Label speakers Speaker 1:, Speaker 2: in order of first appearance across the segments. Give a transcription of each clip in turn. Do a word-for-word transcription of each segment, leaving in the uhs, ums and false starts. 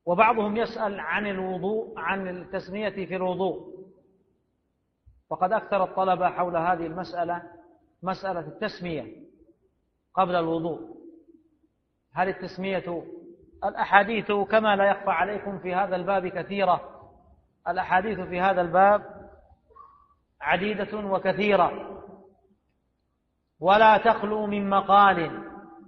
Speaker 1: وبعضهم يسأل عن الوضوء، عن التسمية في الوضوء، وقد أكثر الطلبة حول هذه المسألة، مسألة التسمية قبل الوضوء. هل التسمية، الأحاديث كما لا يخفى عليكم في هذا الباب كثيرة، الأحاديث في هذا الباب عديدة وكثيرة، ولا تخلو من مقال،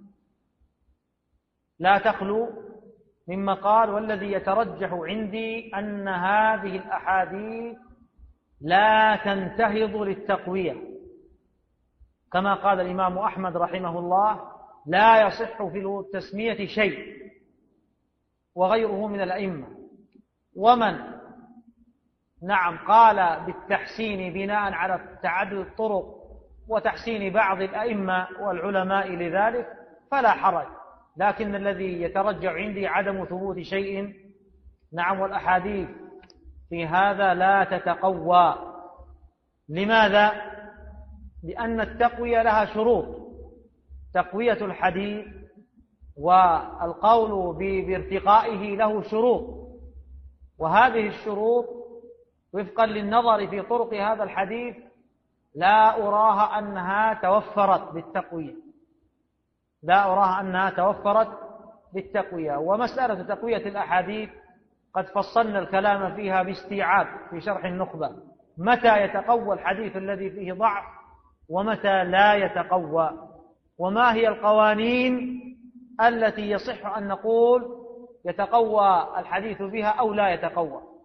Speaker 1: لا تخلو من مقال، والذي يترجح عندي أن هذه الأحاديث لا تنتهض للتقوية، كما قال الإمام أحمد رحمه الله: لا يصح في التسمية شيء، وغيره من الأئمة. ومن نعم قال بالتحسين بناء على تعدد الطرق وتحسين بعض الأئمة والعلماء لذلك فلا حرج، لكن الذي يترجع عندي عدم ثبوت شيء. نعم، والأحاديث في هذا لا تتقوى. لماذا؟ لأن التقوية لها شروط، تقوية الحديث والقول بارتقائه له شروط، وهذه الشروط وفقا للنظر في طرق هذا الحديث لا أراها أنها توفرت بالتقوية، لا أراها أنها توفرت بالتقوية. ومسألة تقوية الأحاديث قد فصلنا الكلام فيها باستيعاب في شرح النخبة، متى يتقوى الحديث الذي فيه ضعف ومتى لا يتقوى، وما هي القوانين التي يصح أن نقول يتقوى الحديث بها أو لا يتقوى.